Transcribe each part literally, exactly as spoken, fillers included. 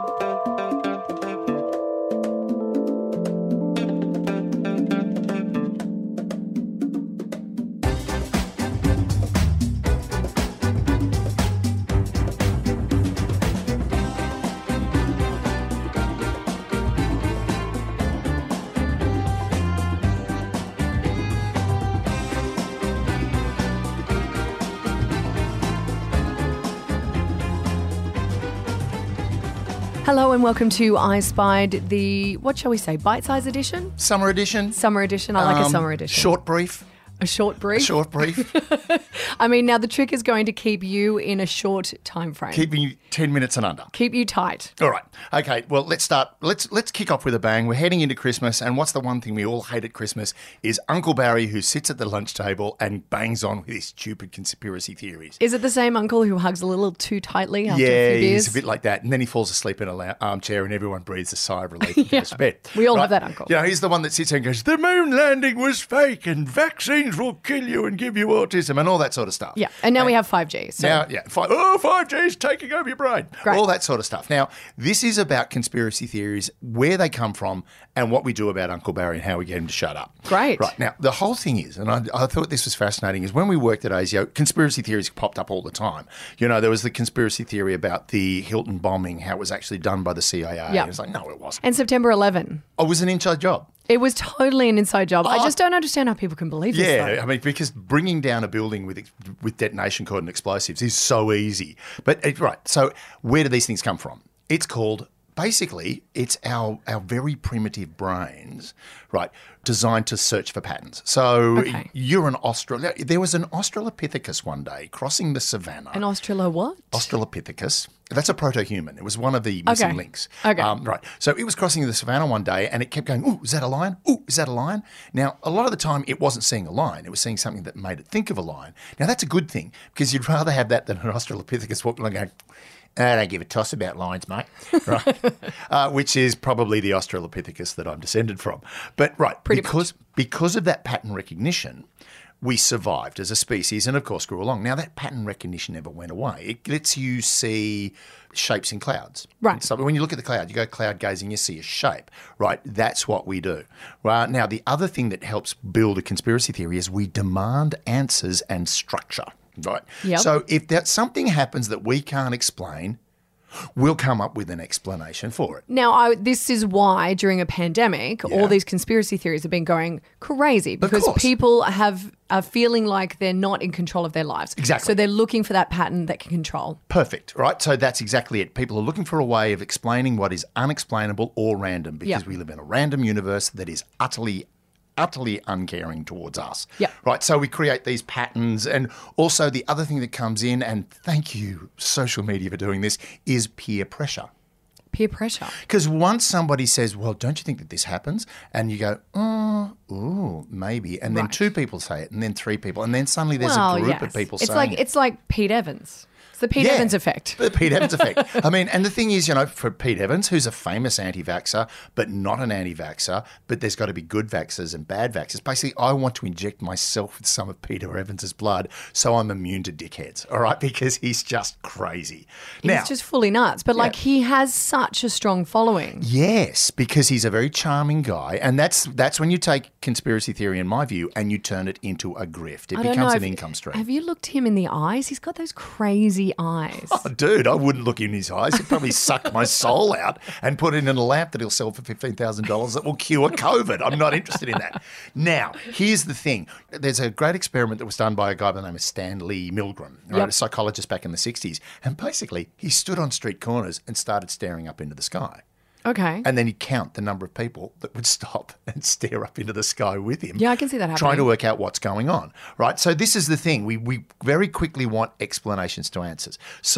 Hello and welcome to I Spied, the, what shall we say, bite-size edition? Summer edition. Summer edition. I like Um, a summer edition. Short brief. A short brief? A short brief. I mean, now the trick is going to keep you in a short time frame. Keeping you ten minutes and under. Keep you tight. All right. Okay, well, let's start. Let's let's kick off with a bang. We're heading into Christmas, and what's the one thing we all hate at Christmas is Uncle Barry, who sits at the lunch table and bangs on with his stupid conspiracy theories. Is it the same uncle who hugs a little too tightly after Yeah, a few beers? he's a bit like that. And then he falls asleep in a la- armchair and everyone breathes a sigh of relief and goes to bed. We all have that uncle. You know, he's the one that sits there and goes, the moon landing was fake and vaccines will kill you and give you autism and all that sort of stuff. Yeah, and now we have five G. So. Now, yeah, five, oh, five G's taking over your brain. Great. All that sort of stuff. Now, this is about conspiracy theories, where they come from, and what we do about Uncle Barry and how we get him to shut up. Great. Right. Now, the whole thing is, and I, I thought this was fascinating, is when we worked at ASIO, conspiracy theories popped up all the time. You know, there was the conspiracy theory about the Hilton bombing, how it was actually done by the C I A. Yeah. It was like, no, it wasn't. And September eleventh. Oh, it was an inside job. It was totally an inside job. I Oh. just don't understand how people can believe this. Yeah, though. I mean, because bringing down a building with with detonation code and explosives is so easy. But it, right, so where do these things come from? It's called basically it's our our very primitive brains, right, designed to search for patterns. So Okay. you're an Austral. There was an Australopithecus one day crossing the savannah. An Australo what? Australopithecus. That's a proto-human. It was one of the missing Okay. links. Okay. Um, right. So it was crossing the savannah one day and it kept going, ooh, is that a lion? Ooh, is that a lion? Now, a lot of the time it wasn't seeing a lion. It was seeing something that made it think of a lion. Now, that's a good thing because you'd rather have that than an Australopithecus walking along going, I don't give a toss about lions, mate. Right. uh, which is probably the Australopithecus that I'm descended from. But, right, Pretty because, because of that pattern recognition, we survived as a species and, of course, grew along. Now, that pattern recognition never went away. It lets you see shapes in clouds. Right. So when you look at the cloud, you go cloud gazing, you see a shape, right? That's what we do. Well, now, the other thing that helps build a conspiracy theory is we demand answers and structure, right? Yep. So if that something happens that we can't explain, we'll come up with an explanation for it. Now, I, this is why during a pandemic, Yeah. all these conspiracy theories have been going crazy because course. people have are feeling like they're not in control of their lives. Exactly. So they're looking for that pattern that can control. Perfect, right? So that's exactly it. People are looking for a way of explaining what is unexplainable or random because Yeah. we live in a random universe that is utterly utterly uncaring towards us. Yeah. Right. So we create these patterns. And also the other thing that comes in, and thank you, social media, for doing this, is peer pressure. Peer pressure. Because once somebody says, well, don't you think that this happens? And you go, oh, ooh, maybe. And then Right. two people say it, and then three people. And then suddenly there's well, a group yes. of people it's saying like it. It's like Pete Evans. It's the Pete Yeah. Evans effect. The Pete Evans effect. I mean, and the thing is, you know, for Pete Evans, who's a famous anti-vaxxer, but not an anti-vaxxer, but there's got to be good vaxxers and bad vaxxers. Basically, I want to inject myself with some of Peter Evans's blood so I'm immune to dickheads, all right? Because he's just crazy. He's now, just fully nuts. But like Yeah. he has such a strong following. yes, because he's a very charming guy, and that's that's when you take conspiracy theory, in my view, and you turn it into a grift. It I don't becomes know an if- income stream. Have you looked him in the eyes? He's got those crazy eyes. Oh, dude, I wouldn't look in his eyes. He'd probably suck my soul out and put it in a lamp that he'll sell for fifteen thousand dollars that will cure COVID. I'm not interested in that. Now, here's the thing. There's a great experiment that was done by a guy by the name of Stanley Milgram, right, Yep. a psychologist back in the sixties. And basically, he stood on street corners and started staring up into the sky. Okay. And then he'd count the number of people that would stop and stare up into the sky with him. Yeah, I can see that happening. Trying to work out what's going on, right? So this is the thing. We we very quickly want explanations to answers.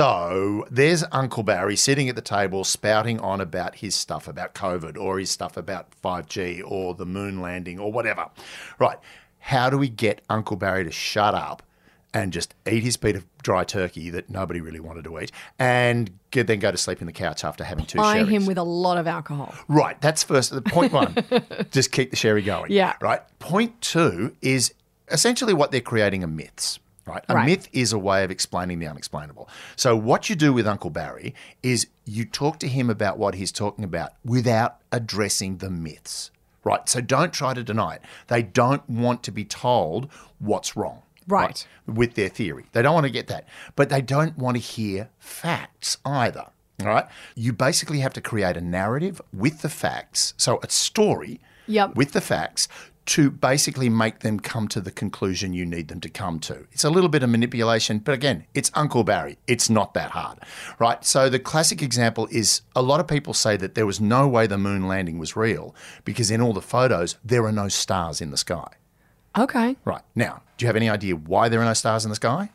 So there's Uncle Barry sitting at the table spouting on about his stuff about COVID or his stuff about five G or the moon landing or whatever. Right. How do we get Uncle Barry to shut up and just eat his bit of dry turkey that nobody really wanted to eat and get, then go to sleep in the couch after having two Eye sherries? him with a lot of alcohol. Right, that's first. Point one, just keep the sherry going. Yeah. Right. Point two is essentially what they're creating are myths. Right. A Right. myth is a way of explaining the unexplainable. So what you do with Uncle Barry is you talk to him about what he's talking about without addressing the myths, right? So don't try to deny it. They don't want to be told what's wrong. Right. right, with their theory. They don't want to get that. But they don't want to hear facts either, all right? You basically have to create a narrative with the facts, so a story Yep. with the facts to basically make them come to the conclusion you need them to come to. It's a little bit of manipulation, but again, it's Uncle Barry. It's not that hard, right? So the classic example is a lot of people say that there was no way the moon landing was real because in all the photos, there are no stars in the sky. Okay. Right. Now, do you have any idea why there are no stars in the sky?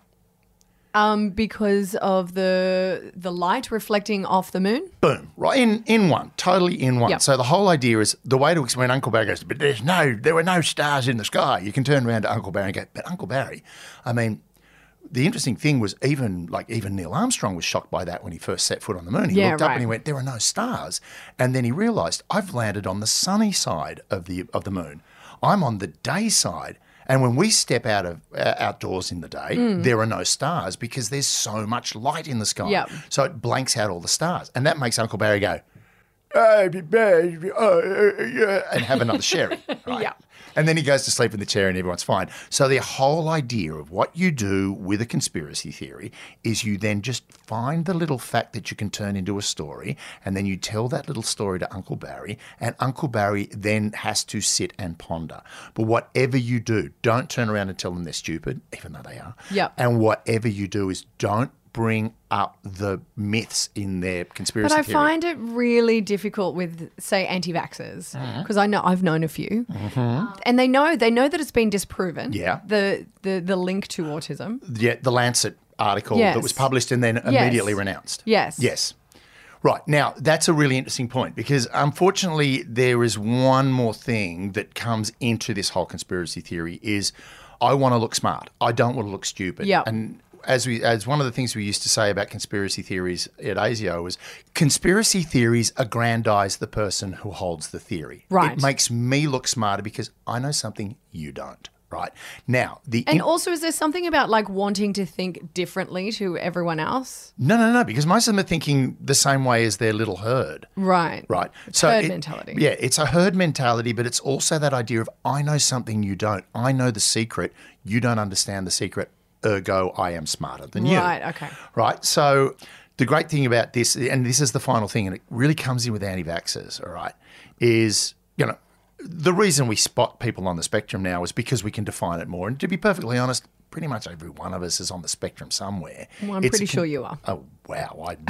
Um, because of the the light reflecting off the moon? Boom. Right. In in one. Totally in one. Yep. So the whole idea is the way to explain Uncle Barry goes, but there's no, there were no stars in the sky. You can turn around to Uncle Barry and go, but Uncle Barry, I mean, the interesting thing was even like even Neil Armstrong was shocked by that when he first set foot on the moon. He Yeah, looked up right. and he went, there are no stars. And then he realised, I've landed on the sunny side of the of the moon. I'm on the day side. And when we step out of uh, outdoors in the day, Mm. there are no stars because there's so much light in the sky. Yep. So it blanks out all the stars. And that makes Uncle Barry go, "Oh, baby, oh, uh, yeah," and have another sherry. Right? Yeah. And then he goes to sleep in the chair and everyone's fine. So the whole idea of what you do with a conspiracy theory is you then just find the little fact that you can turn into a story and then you tell that little story to Uncle Barry and Uncle Barry then has to sit and ponder. But whatever you do, don't turn around and tell them they're stupid, even though they are. Yep. And whatever you do is don't bring up the myths in their conspiracy But I theory. find it really difficult with, say, anti-vaxxers, because I know I've known a few, and they know they know that it's been disproven. Yeah. The the the link to autism. Yeah, the Lancet article Yes. that was published and then Yes. immediately renounced. Yes. Yes. Right. Now, that's a really interesting point because unfortunately there is one more thing that comes into this whole conspiracy theory is I want to look smart. I don't want to look stupid. Yep. And as we as one of the things we used to say about conspiracy theories at ASIO was conspiracy theories aggrandize the person who holds the theory. Right. It makes me look smarter because I know something you don't. Right. Now, the And in- also, is there something about like wanting to think differently to everyone else? No, no, no, because most of them are thinking the same way as their little herd. Right. Right. It's herd mentality. Yeah, it's a herd mentality, but it's also that idea of I know something you don't. I know the secret. You don't understand the secret. Ergo, I am smarter than you. Right, okay. Right. So the great thing about this, and this is the final thing, and it really comes in with anti-vaxxers, all right, is, you know, the reason we spot people on the spectrum now is because we can define it more. And to be perfectly honest, pretty much every one of us is on the spectrum somewhere. Well, I'm It's pretty a con- sure you are. Oh, wow. I,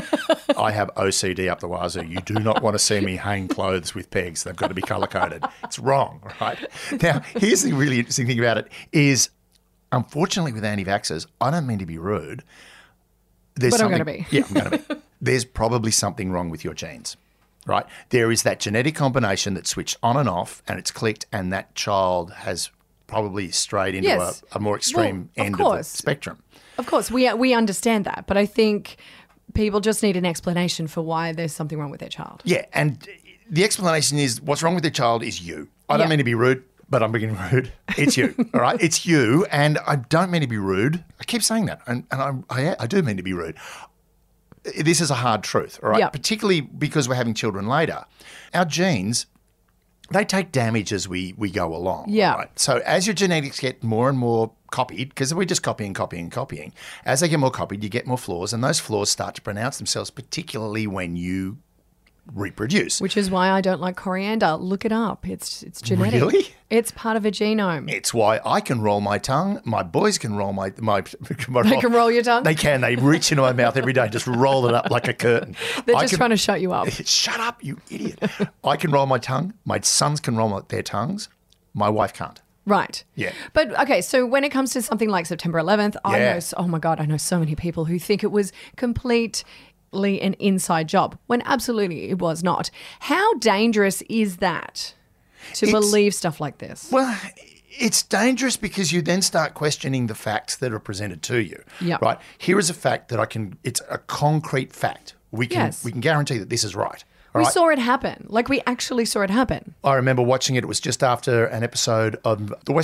I have O C D up the wazoo. You do not want to see me hang clothes with pegs. They've got to be colour-coded. It's wrong, right? Now, here's the really interesting thing about it is, unfortunately with anti-vaxxers, I don't mean to be rude. There's But I'm something- gonna be. Yeah, I'm going to be. There's probably something wrong with your genes, right? There is that genetic combination that's switched on and off and it's clicked and that child has probably strayed into Yes. a, a more extreme Well, of end of the course. spectrum. Of course, we we understand that, but I think people just need an explanation for why there's something wrong with their child. Yeah, and the explanation is what's wrong with their child is you. I don't Yeah. mean to be rude, but I'm being rude. It's you, all right? It's you, and I don't mean to be rude. I keep saying that, and, and I, I, I do mean to be rude. This is a hard truth, all right? Yeah. Particularly because we're having children later. Our genes, they take damage as we, we go along. Yeah. Right? So as your genetics get more and more copied, because we're just copying, copying, copying, as they get more copied, you get more flaws, and those flaws start to pronounce themselves, particularly when you reproduce. Which is why I don't like coriander. Look it up. It's it's genetic. Really? It's part of a genome. It's why I can roll my tongue. My boys can roll my my. my They can roll your tongue? They can. They reach into my mouth every day, just roll it up like a curtain. They're I just can- trying to shut you up. Shut up, you idiot! I can roll my tongue. My sons can roll my, their tongues. My wife can't. Right. Yeah. But okay, so when it comes to something like September eleventh, I Yeah. know, so- oh my God, I know so many people who think it was completely an inside job when absolutely it was not. How dangerous is that to It's- believe stuff like this? Well, it's dangerous because you then start questioning the facts that are presented to you. Yeah. Right. Here is a fact that I can. It's a concrete fact. We can. Yes. We can guarantee that this is right. All We right? saw it happen. Like we actually saw it happen. I remember watching it. It was just after an episode of The West Wing.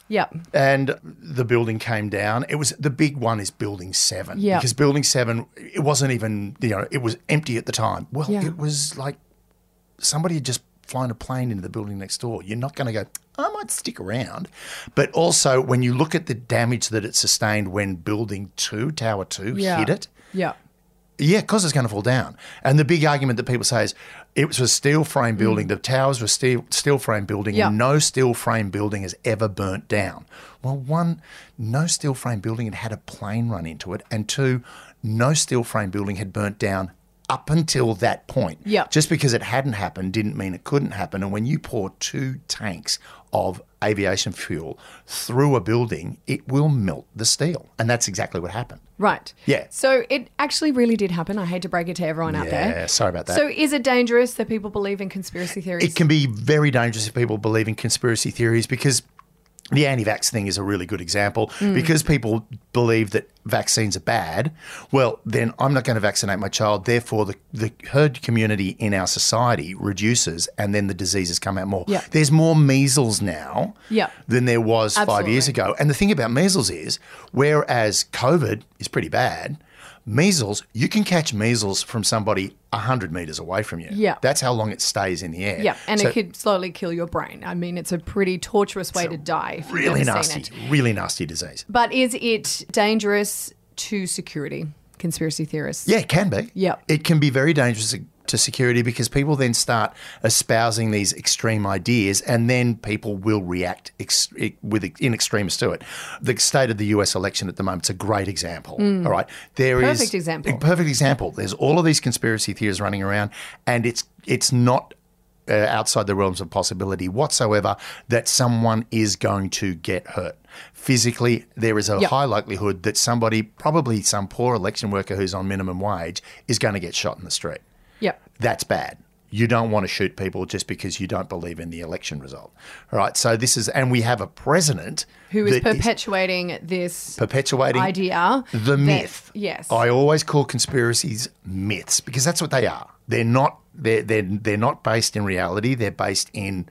Yep. And the building came down. It was the big one is Building Seven. Yeah. Because Building Seven, it wasn't even, you know, it was empty at the time. Well, Yeah. it was like somebody had just flown a plane into the building next door. You're not going to go, I might stick around. But also, when you look at the damage that it sustained when Building Two, Tower Two, Yeah. hit it, Yeah. yeah, because it's going to fall down. And the big argument that people say is it was a steel frame building. The towers were steel steel frame building, Yeah. and no steel frame building has ever burnt down. Well, one, no steel frame building had had a plane run into it, and two, no steel frame building had burnt down up until that point. Yeah. Just because it hadn't happened didn't mean it couldn't happen. And when you pour two tanks of aviation fuel through a building, it will melt the steel. And that's exactly what happened. Right. Yeah. So it actually really did happen. I hate to break it to everyone out there. Yeah, sorry about that. So is it dangerous that people believe in conspiracy theories? It can be very dangerous if people believe in conspiracy theories because the anti-vax thing is a really good example. Because people believe that vaccines are bad, well, then I'm not going to vaccinate my child. Therefore, the, the herd community in our society reduces and then the diseases come out more. Yeah. There's more measles now Yeah. than there was five Absolutely. years ago. And the thing about measles is, whereas COVID is pretty bad, measles, you can catch measles from somebody one hundred metres away from you. Yeah. That's how long it stays in the air. Yeah, and So- it could slowly kill your brain. I mean, it's a pretty torturous way to die if you've really never nasty, seen it. really nasty disease. But is it dangerous to security, conspiracy theorists? Yeah, it can be. Yep. It can be very dangerous to security because people then start espousing these extreme ideas and then people will react ex- with in extremis to it. The state of the U S election at the moment is a great example. All right. There is Perfect example. A perfect example. There's all of these conspiracy theories running around and it's it's not uh, outside the realms of possibility whatsoever that someone is going to get hurt. Physically, there is a Yep. high likelihood that somebody, probably some poor election worker who's on minimum wage, is going to get shot in the street. Yep. That's bad. You don't want to shoot people just because you don't believe in the election result. All right. So this is, and we have a president Who is that perpetuating this perpetuating idea. the that- myth. Yes. I always call conspiracies myths because that's what they are. They're not. They're they're they're not based in reality. They're based in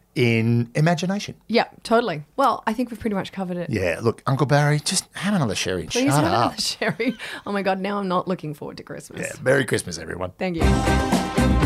in imagination. Yeah, totally. Well, I think we've pretty much covered it. Yeah. Look, Uncle Barry, just have another sherry and Please shut have up. another sherry. Oh my God, now I'm not looking forward to Christmas. Yeah. Merry Christmas, everyone. Thank you.